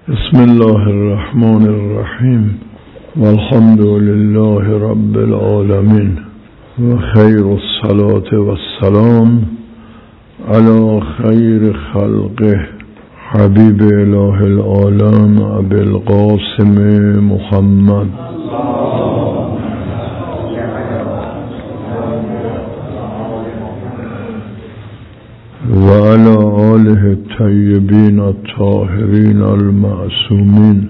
بسم الله الرحمن الرحیم والحمد لله رب العالمین و خیر الصلاة والسلام علی خیر خلقه حبیب اله العالم ابی القاسم محمد و علی آله الطیبین الطاهرین المعصومین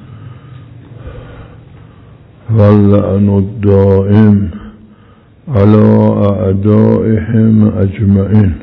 واللعن الدائم علی اعدائهم اجمعین.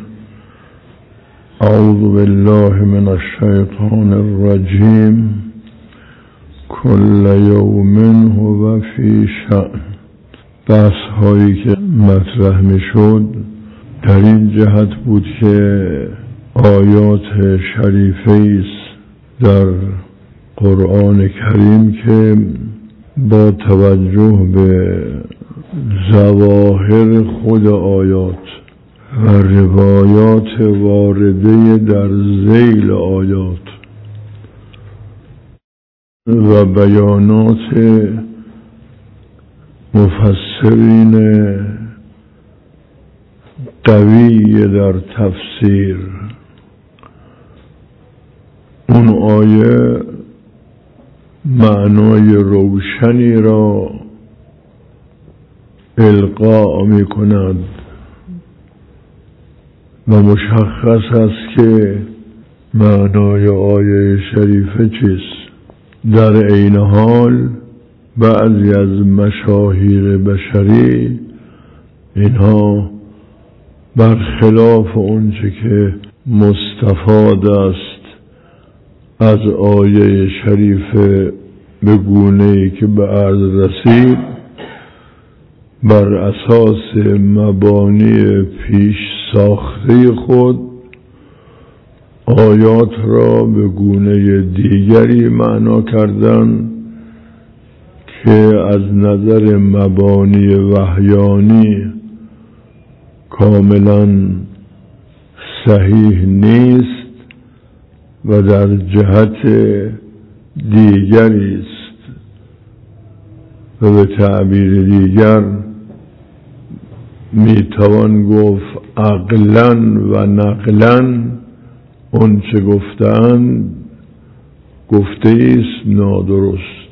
اعوذ بالله من الشیطان الرجیم. کل یوم هو فی شأن. بحث هایی که مطرح می شد در این جهت بود که آیات شریفه است در قرآن کریم که با توجه به ظواهر خود آیات و روایات وارده در ذیل آیات و بیانات مفسرین قوی در تفسیر، اون آیه معنای روشنی را القا می کند و مشخص است که معنای آیه شریفه چیست. در عین حال بعضی از مشاهیر بشری اینها برخلاف اونچه که مستفاد است از آیه شریفه به گونه‌ای که به عرض رسید، بر اساس مبانی پیش ساخته خود آیات را به گونه دیگری معنا کردن که از نظر مبانی وحیانی کاملا صحیح نیست و در جهت دیگری است و به تعبیر دیگر میتوان گفت عقلاً و نقلاً اون چه گفتن گفته است نادرست.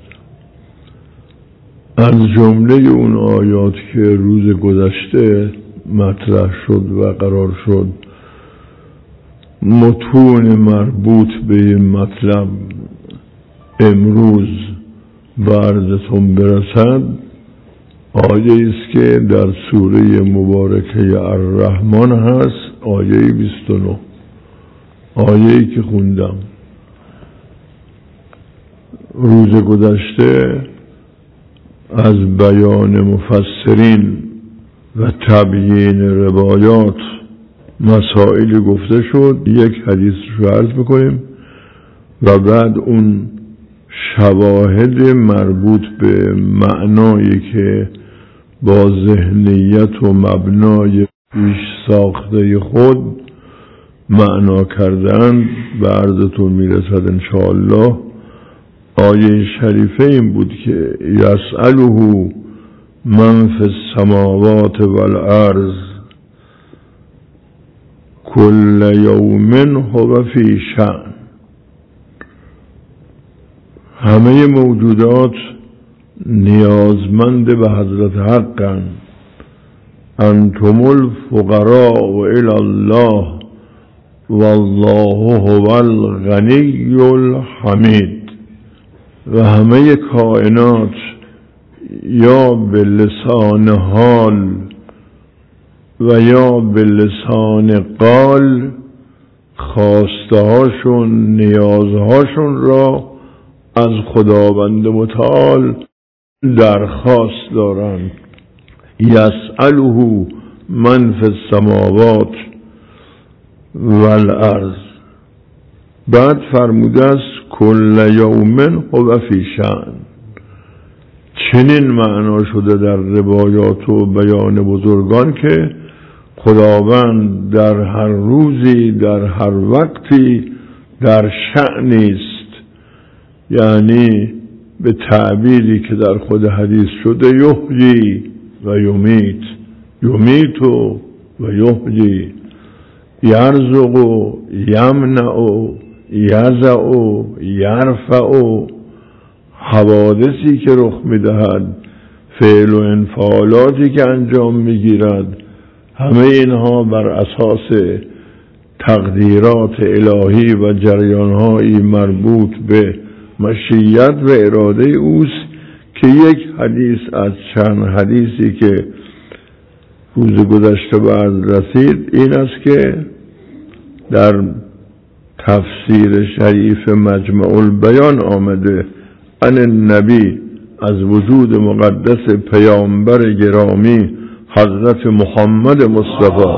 از جمله اون آیات که روز گذشته مطرح شد و قرار شد متون مربوط به این مطلب امروز به عرضتون برسد، آیه است که در سوره مبارکه الرحمن هست، آیه 29، آیه‌ای که خوندم روز گذشته. از بیان مفسرین و تبیین روایات مسائلی گفته شد، یک حدیث رو عرض بکنیم و بعد اون شواهد مربوط به معنایی که با ذهنیت و مبنای پیش ساخته خود معنا کردن به عرضتون میرسد انشاءالله. آیه شریفه این بود که یسأله من فی السماوات والارض کل یوم هو فی شأن. همه موجودات نیازمند به حضرت حقن. انتم الفقراء الی الله والله هو الغنی الحمید. و همه کائنات یا به لسان حال و یا به لسان قال خواستهاشون نیازهاشون را از خداوند متعال درخواست دارند. یسأله من فی السماوات والارض. بعد فرموده است کل یوم هو فی شأن. چنین معنا شده در روایات و بیان بزرگان که خداوند در هر روزی در هر وقتی در شأنی است یعنی به تعبیری که در خود حدیث شده یحیی و یمیت، یمیت و یحیی، یرزق و یمنع و یضع و یرفع، حوادثی که رخ میدهد، فعل و انفعالاتی که انجام میگیرد، همه اینها بر اساس تقدیرات الهی و جریانهایی مربوط به مشیت و اراده اوست که یک حدیث از چند حدیثی که روز گذشته بعد رسید این است که در تفسیر شریف مجمع البیان آمده عن النبی، از وجود مقدس پیامبر گرامی حضرت محمد مصطفی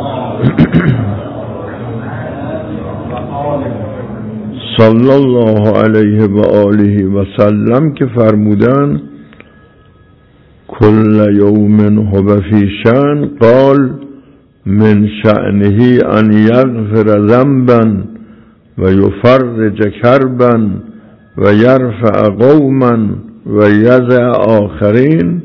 صلی الله علیه و آله و سلم که فرمودن کل یوم هو فی شأن، قال من شأنه ان یغفر ذنبا و یفرج کربا و یرفع قوما و یضع آخرین.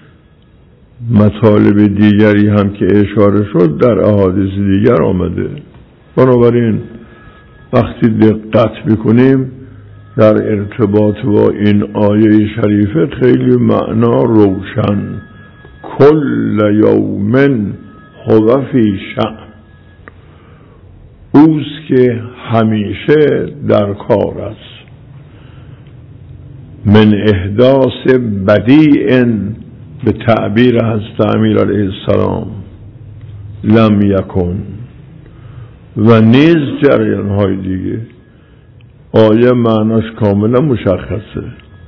مطالب دیگری هم که اشاره شد در احادیث دیگر آمده. بنابراین وقتی دقت بکنیم در ارتباط با این آیه شریفه خیلی معنا روشن. کل یوم هو فی شأن، اوست که همیشه در کار است. من احداث بدیع، به تعبیر حضرت امیر علیه السلام، لم یکن، و نیز جریان های دیگه. آیه معناش کاملا مشخصه.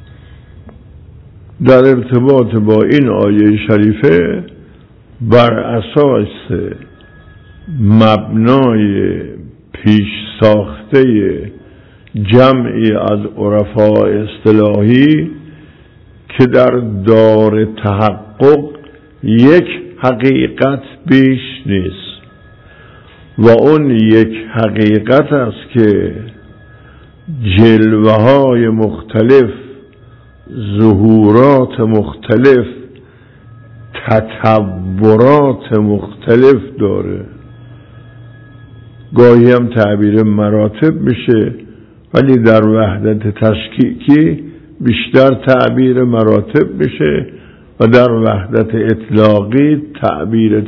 در ارتباط با این آیه شریفه بر اساس مبنای پیش ساخته جمعی از عرفا اصطلاحی که در دار تحقق یک حقیقت بیش نیست و اون یک حقیقت است که جلوه های مختلف، ظهورات مختلف، تطورات مختلف داره. گاهی هم تعبیر مراتب میشه، ولی در وحدت تشکیکی بیشتر تعبیر مراتب میشه و در وحدت اطلاقی تعبیر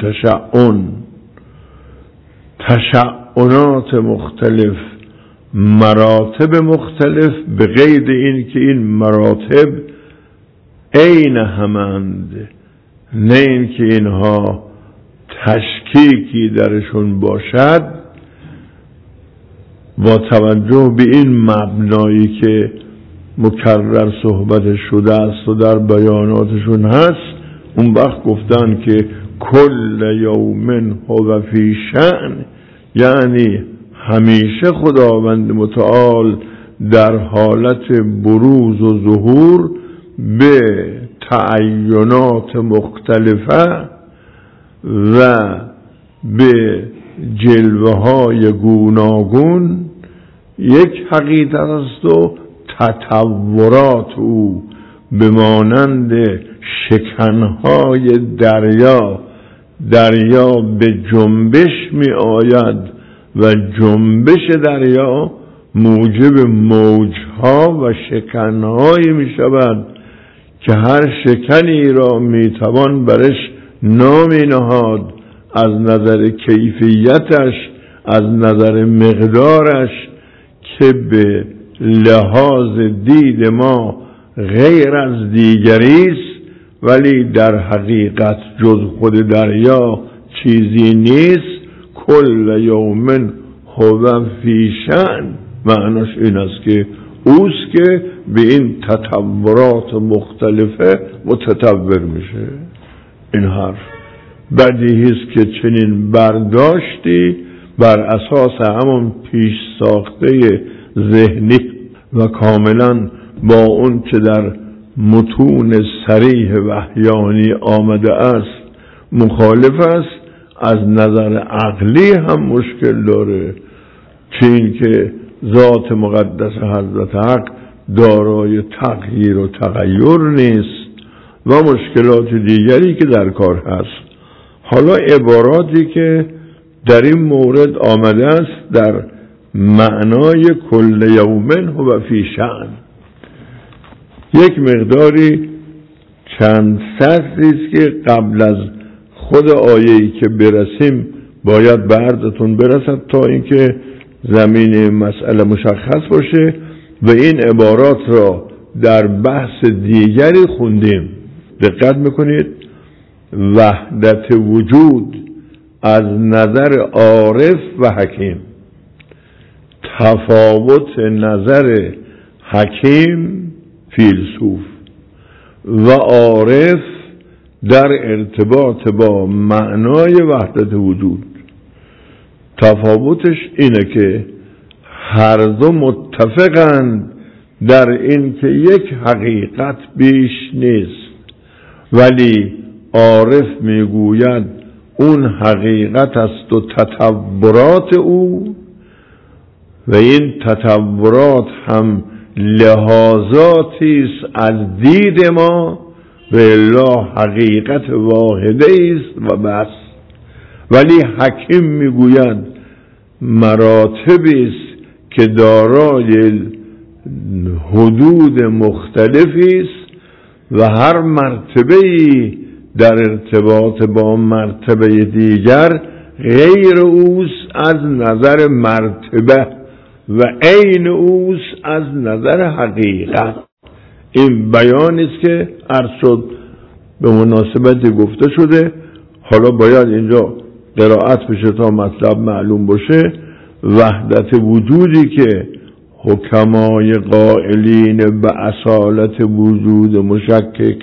تشعنات مختلف، مراتب مختلف، به قید این که این مراتب عین همند، نه این که اینها تشکیکی درشون باشد. با توجه به این مبنایی که مکرر صحبت شده است و در بیاناتشون هست، اون وقت گفتن که کل یوم هو فی شأن، یعنی همیشه خداوند متعال در حالت بروز و ظهور به تعینات مختلفه و به جلوه های گوناگون یک حقیقت است و تطورات او به مانند شکنهای دریا به جنبش می آید و جنبش دریا موجب موجها و شکنهایی می شود که هر شکنی را می توان برش نامی نهاد، از نظر کیفیتش، از نظر مقدارش، که به لحاظ دید ما غیر از دیگری است، ولی در حقیقت جز خود دریا چیزی نیست. کل یوم هو فی شأن، معناش این است که اوست که به این تطورات مختلفه متطور میشه. این حرف بدیهی است که چنین برداشتی بر اساس همون پیش ساخته ذهنی و کاملا با اون که در متون صریح وحیانی آمده است مخالف است. از نظر عقلی هم مشکل داره، چون که ذات مقدس حضرت حق دارای تغییر و تغیر نیست و مشکلات دیگری که در کار هست. حالا عباراتی که در این مورد آمده است در معنای کل یوم هو فی شأن، یک مقداری چند سطری است که قبل از خود آیه‌ای که برسیم باید به عرضتون برسد تا اینکه زمین مسئله مشخص باشه و این عبارات را در بحث دیگری خوندیم. دقت میکنید، وحدت وجود از نظر عارف و حکیم، تفاوت نظر حکیم فیلسوف و عارف در ارتباط با معنای وحدت وجود. تفاوتش اینه که هر دو متفقند در این که یک حقیقت بیش نیست، ولی عارف میگوید اون حقیقت است و تطورات او، و این تطورات هم لحاظاتی است از دید ما و الا حقیقت واحده است و بس. ولی حکیم میگوید مراتبی است که دارای حدود مختلفی است و هر مرتبه‌ای در ارتباط با مرتبه دیگر غیر اوست از نظر مرتبه و عین اوست از نظر حقیقت. این بیانی است که عرض شد به مناسبتی گفته شده. حالا باید اینجا قرائت بشه تا مطلب معلوم باشه. وحدت وجودی که حکمای قائلین به اصالت وجود مشکک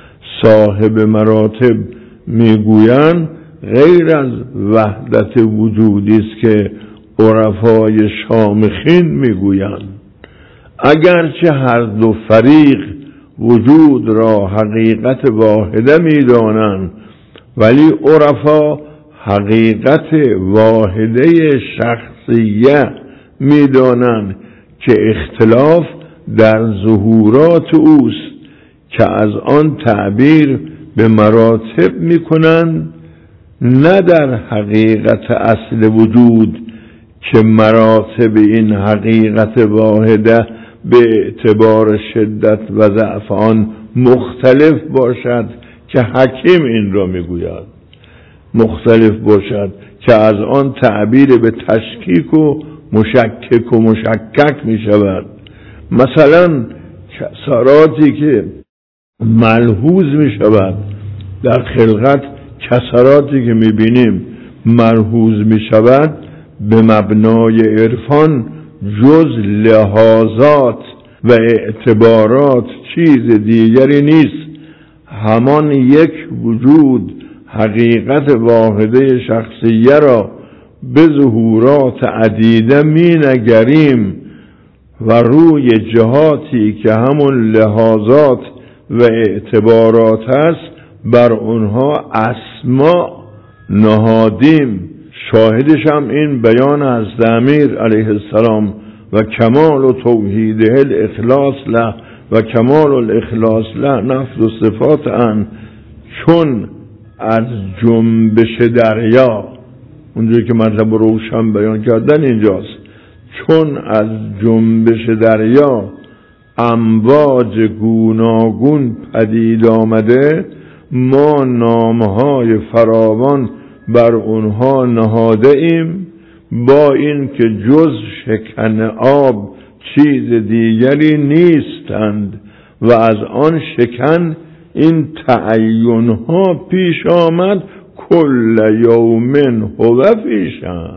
صاحب مراتب میگویند غیر از وحدت وجودی است که عرفای شامخین میگویند. اگرچه هر دو فریق وجود را حقیقت واحده میدانند، ولی عرفا حقیقت واحده شخصیه میدانند که اختلاف در ظهورات اوست که از آن تعبیر به مراتب میکنند، نه در حقیقت اصل وجود که مراتب این حقیقت واحده به اعتبار شدت و ضعف آن مختلف باشد که حکیم این را میگوید، مختلف باشد که از آن تعبیر به تشکیک و مشکک و مشکک می شود. مثلا کسراتی که ملحوظ می شود در خلقت، کسراتی که می بینیم ملحوظ می شود، به مبنای عرفان جز لحاظات و اعتبارات چیز دیگری نیست. همان یک وجود حقیقت واحده شخصیه را به ظهورات عدیده می نگریم و روی جهاتی که همون لحاظات و اعتبارات است بر اونها اسما نهادیم. شاهدش هم این بیان از امیر علیه السلام و کمال و توحیده الاخلاص له و کمال الاخلاص له نفذ و صفات ان، چون از جنبش دریا، اونجایی که مطلب روشن بیان کردن اینجاست، چون از جنبش دریا امواج گوناگون پدید آمده، ما نامهای فراوان بر اونها نهاده ایم، با این که جز شکن آب چیز دیگری نیستند و از آن شکن این تعینها پیش آمد کل یوم هو فی شأن،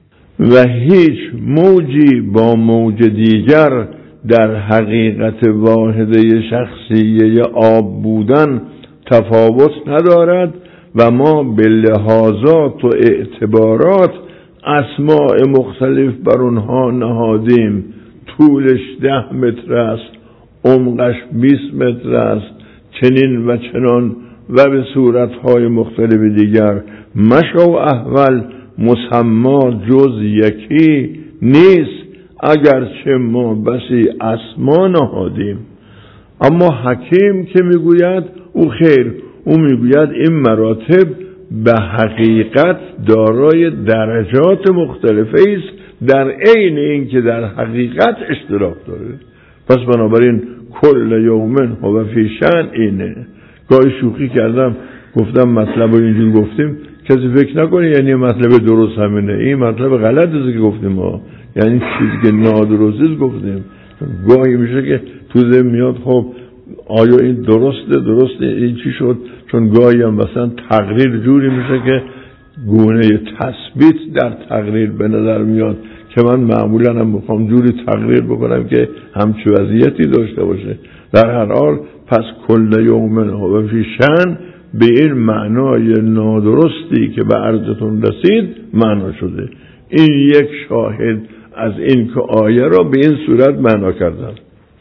و هیچ موجی با موج دیگر در حقیقت واحده شخصیه آب بودن تفاوت ندارد و ما به لحاظات و اعتبارات اسماء مختلف بر اونها نهادیم. طولش 10 متر است، عمقش 20 متر است، چنین و چنان و به صورتهای مختلف دیگر. مشو احول مسما جز یکی نیست اگرچه ما بسی اسما نهادیم، اما حکیم که میگوید او خیر، او میگوید این مراتب به حقیقت دارای درجات مختلفه است، در عین این که در حقیقت اشتراک داره. پس بنابراین کل یومن هو فی شأن اینه. گاهی شوخی کردم گفتم مطلب رو اینجور گفتیم کسی فکر نکنه یعنی مطلب درست همینه، این مطلب غلط است که گفتیم ها، یعنی چیزی که نادرست است گفتیم. گاهی میشه که تو ذهن میاد خب آیا این درسته این چی شد، چون گاهی هم مثلا تقریر جوری میشه که گونه تثبیت در تقریر به نظر میاد که من معمولا هم میخوام جوری تقریر بکنم که همچه وضعیتی داشته باشه. در هر حال پس کل یومن هو فی شأن به این معنای نادرستی که به عرضتون رسید معنا شده. این یک شاهد از این که آیه را به این صورت معنا کردن.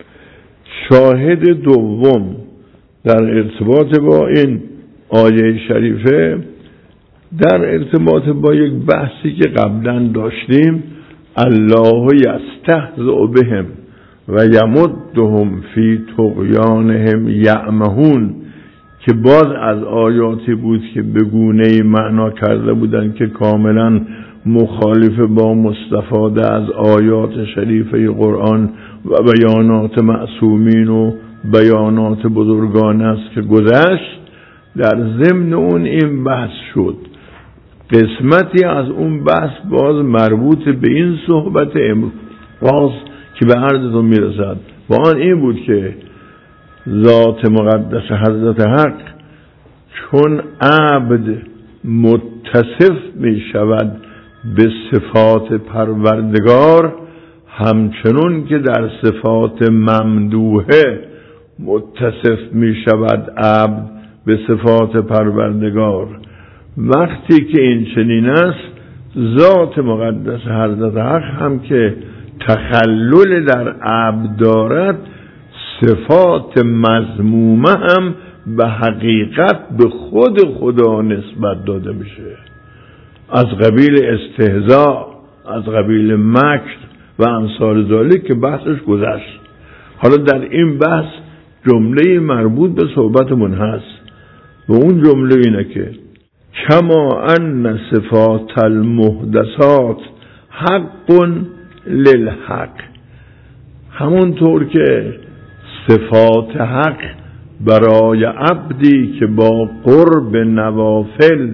شاهد دوم در ارتباط با این آیه شریفه در ارتباط با یک بحثی که قبلا داشتیم، الله یستهزئ بهم و یمدهم فی طغیانهم یعمهون، که باز از آیاتی بود که به گونه‌ای معنا کرده بودند که کاملا مخالف با مستفاده از آیات شریفه قرآن و بیانات معصومین و بیانات بزرگان است که گذشت. در ضمن اون این بحث شد. قسمتی از اون بحث باز مربوط به این صحبت امروز که به عرضتون میرسد با آن این بود که ذات مقدس حضرت حق چون عبد متصف می شود به صفات پروردگار، همچنون که در صفات ممدوحه متصف می شود عبد به صفات پروردگار. وقتی که این چنین است، ذات مقدس حضرت حق هم که تخلل در عبد دارد، صفات مذمومه هم به حقیقت به خود خدا نسبت داده میشه، از قبیل استهزاء، از قبیل مکر و امثال ذالک که بحثش گذشت. حالا در این بحث جمله مربوط به صحبتمون هست و اون جمله اینه که کما ان صفات المحدثات حق للحق، همونطور که صفات حق برای عبدی که با قرب نوافل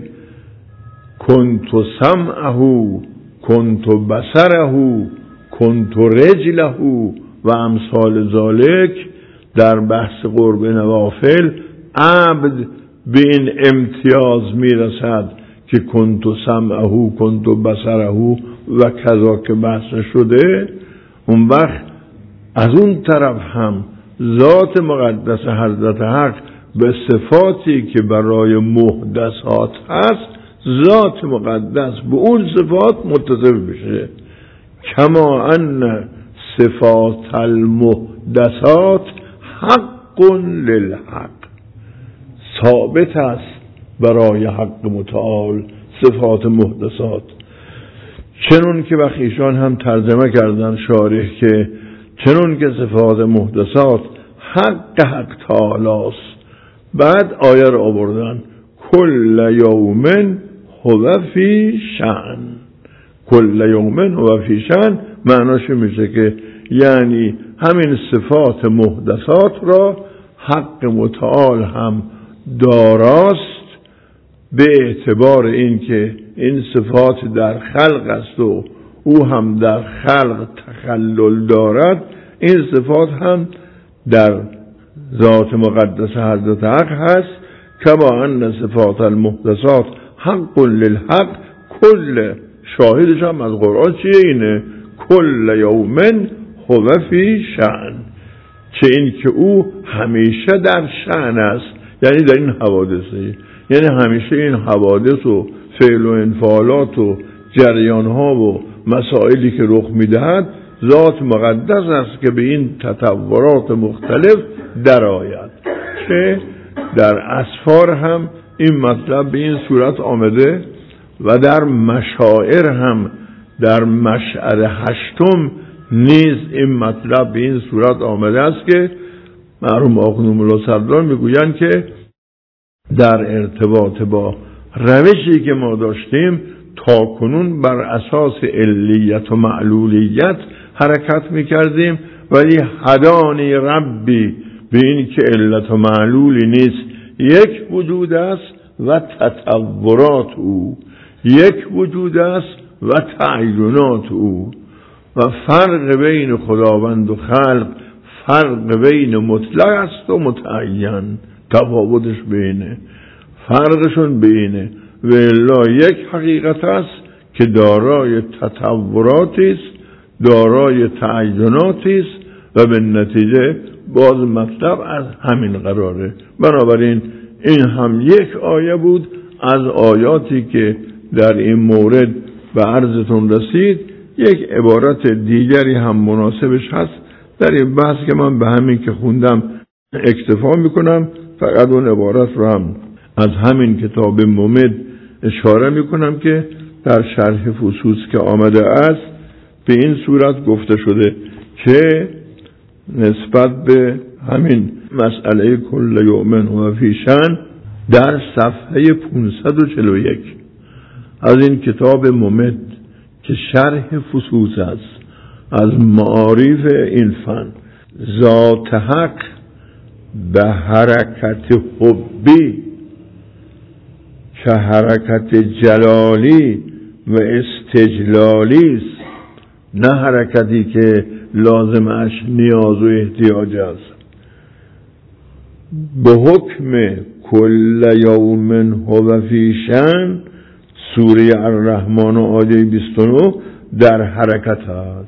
کنت سمعه کنت بصره کنت رجله و امثال ذالک، در بحث قرب نوافل عبد به این امتیاز میرسد که کنت سمعه کنت بصره و کذا که بحث شده. اون وقت از اون طرف هم ذات مقدس حضرت حق به صفاتی که برای محدثات هست، ذات مقدس به اون صفات متصف بشه. کما ان صفات المحدثات حق للحق، ثابت است برای حق متعال صفات محدثات. چنون که ایشان هم ترجمه کردن شارح که چنون که صفات محدثات حق تعالی است، بعد آیه را آوردن کل یومن هو فی شأن. کل یومن هو فی شأن معناش میشه که یعنی همین صفات محدثات را حق متعال هم داراست، به اعتبار این که این صفات در خلق است و او هم در خلق تخلل دارد. این صفات هم در ذات مقدس حضرت حق هست. کما ان صفات المحدثات حق للحق، کل شاهدش هم از قرآن چیه؟ اینه کل یومن هو فی شأن، چه این که او همیشه در شأن است، یعنی در این حوادثه، یعنی همیشه این حوادث و فعل و انفعالات و جریان ها و مسائلی که رخ میدهد ذات مقدس است که به این تطورات مختلف درآید. که در اسفار هم این مطلب به این صورت آمده و در مشاعر هم در مشعر 8 نیز این مطلب به این صورت آمده است که مرحوم آقای مولا صدرا میگویند که در ارتباط با روشی که ما داشتیم تا کنون بر اساس علیت و معلولیت حرکت میکردیم، ولی هدانی ربی به این که علت و معلولی نیست، یک وجود است و تطورات او، یک وجود است و تعینات او، و فرق بین خداوند و خلق فرق بین مطلق است و متعین، تفاوتش بینه، فرقشون بینه و الا یک حقیقت است که دارای تطوراتی است، دارای تعیناتی است و به نتیجه باز مطلب از همین قراره. بنابراین این هم یک آیه بود از آیاتی که در این مورد به عرضتون رسید. یک عبارت دیگری هم مناسبش هست در این بحث که من به همین که خوندم اکتفا میکنم، فقط اون عبارت رو هم از همین کتاب ممد اشاره میکنم که در شرح فصوص که آمده است به این صورت گفته شده که نسبت به همین مسئله کل یوم و فی شأن در صفحه 541 از این کتاب ممد که شرح فصوص است از معارف این فن، ذات حق به حرکت حبی که حرکت جلالی و استجلالی است، نه حرکتی که لازمش نیاز و احتیاج است. به حکم کل یوم هو فی شأن سوره الرحمن آیه 29 در حرکت است،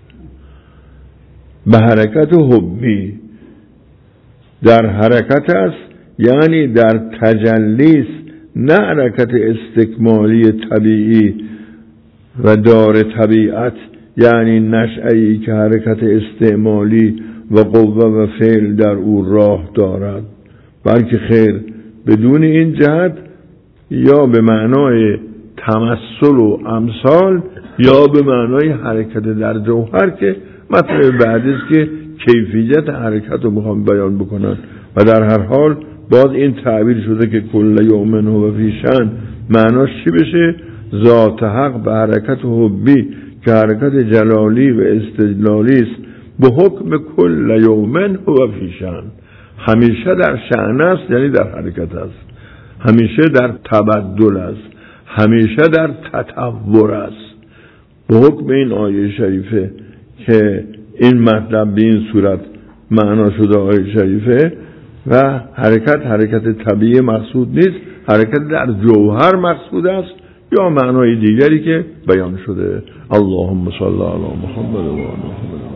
به حرکت حبی در حرکت است، یعنی در تجلیس، نه حرکت استکمالی طبیعی و دار طبیعت، یعنی نشأه‌ای که حرکت استعمالی و قوه و فعل در او راه دارد، بلکه خیر بدون این جهت یا به معنای تمثل و امثال یا به معنای حرکت در جوهر که مطلب بعدی است که کیفیت حرکت رو میخوام بیان بکنن. و در هر حال باز این تعبیر شده که کل یوم هو فی شأن معناش چی بشه؟ ذات حق به حرکت حبی که حرکت جلالی و استجلالی است، به حکم کل یوم هو فی شأن، همیشه در شأن است، یعنی در حرکت است، همیشه در تبدل است، همیشه در تطور است. به حکم این آیه شریفه که این مطلب به این صورت معنا شده آیه شریفه و حرکت طبیعی مقصود نیست، حرکت در جوهر مقصود است یا معنای دیگری که بیان شده. اللهم صل علی محمد و آل محمد.